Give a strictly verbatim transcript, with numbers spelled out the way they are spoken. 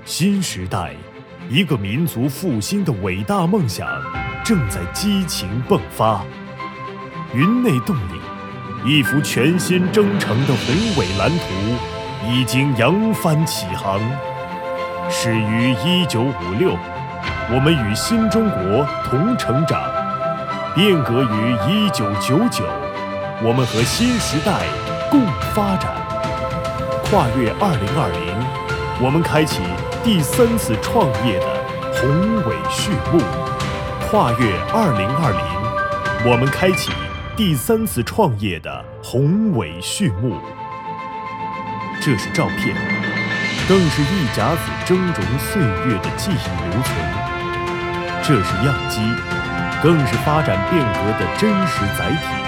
新时代，一个民族复兴的伟大梦想正在激情迸发。云内动力，一幅全新征程的宏伟蓝图已经扬帆起航。始于一九五六，我们与新中国同成长；变革于一九九九，我们和新时代共发展。跨越二零二零，我们开启第三次创业的宏伟序幕。跨越二零二零，我们开启第三次创业的宏伟序幕。这是照片，更是一甲子峥嵘岁月的记忆留存；这是样机，更是发展变革的真实载体。